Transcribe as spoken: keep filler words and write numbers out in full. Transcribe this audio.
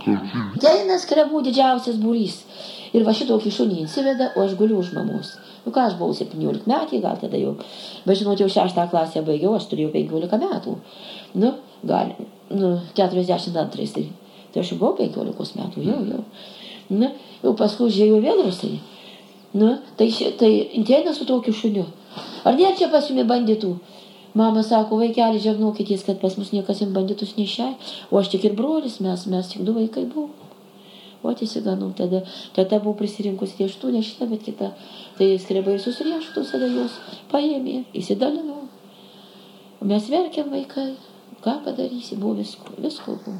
Ateina skrebų didžiausias būrys. Ir va šitokį šunį įsiveda, o aš guliu už mamos. Nu ką, aš buvau septyniolikmetė, gal tada jau. Bet žinot, jau šeštą klasę baigiau, aš turėjau penkiolika metų. Nu, gal, nu, keturiasdešimt antrais. Tai, tai aš jau buvau penkiolikos metų, jau, jau. Nu, jau paskui žiūrėjau vėl rusai. Nu, tai, tai ateina su tokiu šuniu. Ar nėra čia pas jumi banditų? Mama sako, vaikeli, žegnokitės, kad pas mus niekas jums banditus nešia. O aš tik ir brolis, mes, mes tik du vaikai buvom. O įsiganau, tada, tada buvau prisirinkusi rieštų, ne šitą, bet kitą. Tai skrebai visus rieštus, tada jos paėmė, įsidalinau. O mes verkiam vaikai. Ką padarysi, buvo visko, visko buvo.